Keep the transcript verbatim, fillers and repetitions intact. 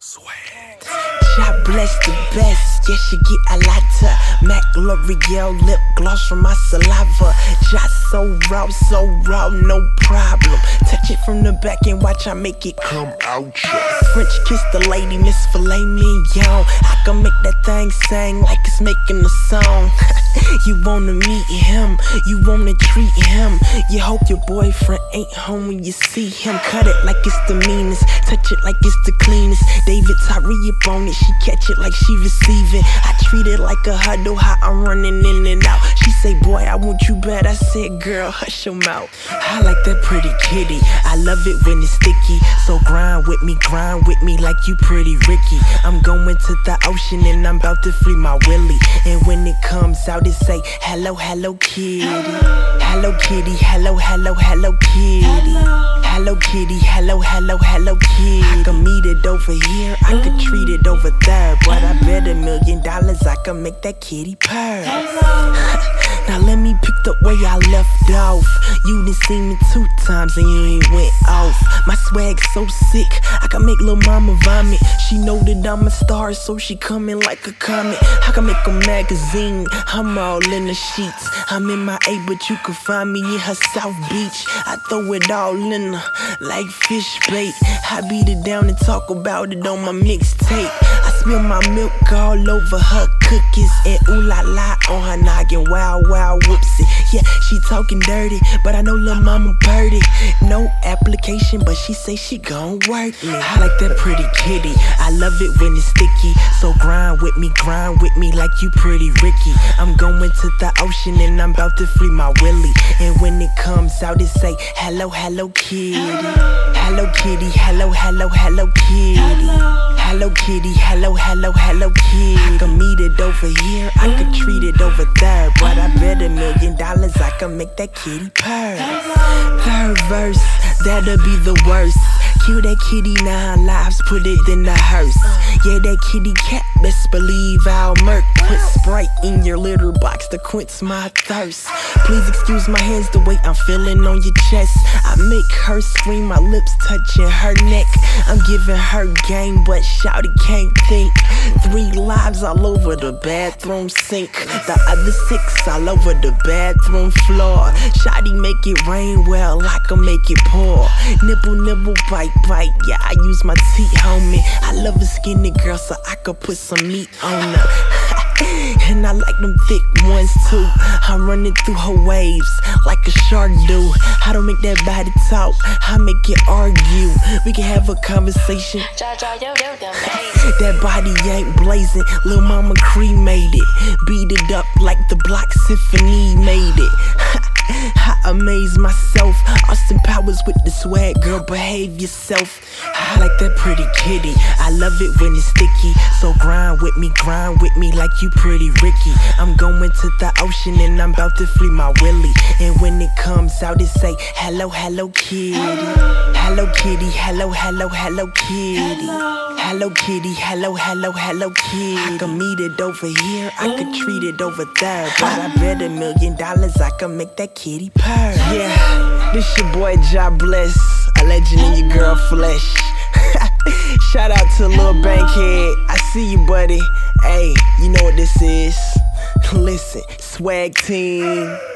Swag. God bless the best, yeah, she get a lot of Mac L'Oreal lip gloss from my saliva. Just so raw, so raw, no problem. Touch it from the back and watch I make it come out. French kiss the lady, Miss Filet Mignon. I can make that thing sing like it's making a song. You wanna meet him, you wanna treat him. You hope your boyfriend ain't home when you see him. Cut it like it's the meanest, touch it like it's the cleanest. David Tyree up on it, she catch it like she receiving. I treat it like a huddle, how I'm running in and out. She say, boy, I want you bad. I said, girl, hush your mouth. I like that pretty kitty, I love it when it's sticky. So grind with me, grind with me like you pretty Ricky. I'm going to the ocean and I'm about to free my willy. And when it comes out, it say, hello, hello, kitty. Hello, kitty, hello, hello, hello, kitty. Hello, kitty, hello, hello, hello, kitty. I can meet it over here, I can treat it over there. But I bet a million dollars I can make that kitty purr. Now let me pick the way I left off. You done seen me two times and you ain't went off. My swag's so sick, I can make lil' mama vomit. She know that I'm a star, so she coming like a comet. I can make a magazine, I'm all in the sheets. I'm in my A, but you can find me in her South Beach. I throw it all in her, like fish bait. I beat it down and talk about it on my mixtape. I spill my milk all over her cookies. And ooh la la on her noggin, wow wow whoopsie. Yeah, she talking dirty, but I know lil' mama birdie. No application, but she say she gon' work me. I like that pretty kitty, I love it when it's sticky. So grind with me, grind with me like you pretty Ricky. I'm going to the ocean and I'm about to free my willy. And when it comes out, it say, hello, hello, kitty. Hello, kitty, hello, hello, hello, kitty. Hello, kitty, hello, hello, hello, kitty. I can meet it over here, I can treat it over there. But I bet a million dollars I can make that kitty purr. Third verse, that'll be the worst. Kill that kitty nine lives, put it in the hearse. Yeah, that kitty cat, best believe I'll murk. Put Sprite in your litter box to quench my thirst. Please excuse my hands, the way I'm feeling on your chest. I make her scream, my lips touching her neck. I'm giving her game, but shawty can't think. Three lives all over the bathroom sink. The other six all over the bathroom floor. Shawty make it rain, well, I can make it pour. Nibble, nibble, bite, bite, yeah, I use my teeth, homie. I love a skinny girl, so I could put some meat on her. And I like them thick ones too. I'm running through her waves like a shark do. I don't make that body talk, I make it argue. We can have a conversation. That body ain't blazing, lil' mama cremated. Beat it up like the Black Symphony made it. I amaze myself. Austin Powers with the swag, girl, behave yourself. I like that pretty kitty, I love it when it's sticky. So grind with me, grind with me like you pretty Ricky. I'm going to the ocean and I'm about to free my willy. And when it comes out, it say, hello, hello, kitty. Hello, kitty, hello, hello, hello, kitty. Hello, kitty, hello, hello, hello, kitty. I can meet it over here, I can treat it over there. But I bet a million dollars I can make that kitty purr. Yeah, this your boy Ja Bless, a legend in your girl flesh. Shout out to Lil Bankhead, I see you, buddy. Hey, you know what this is. Listen, swag team.